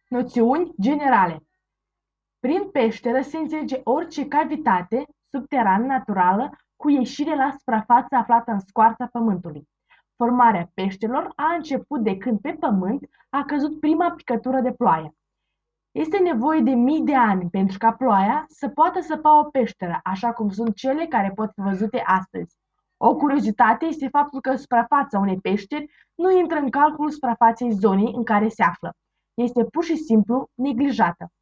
Noțiuni generale. Prin peșteră se înțelege orice cavitate subterană naturală cu ieșire la suprafață aflată în scoarța pământului. Formarea peștelor a început de când pe pământ a căzut prima picătură de ploaie. Este nevoie de mii de ani pentru ca ploaia să poată săpa o peșteră, așa cum sunt cele care pot fi văzute astăzi. O curiozitate este faptul că suprafața unei peșteri nu intră în calculul suprafaței zonei în care se află. Este pur și simplu neglijată.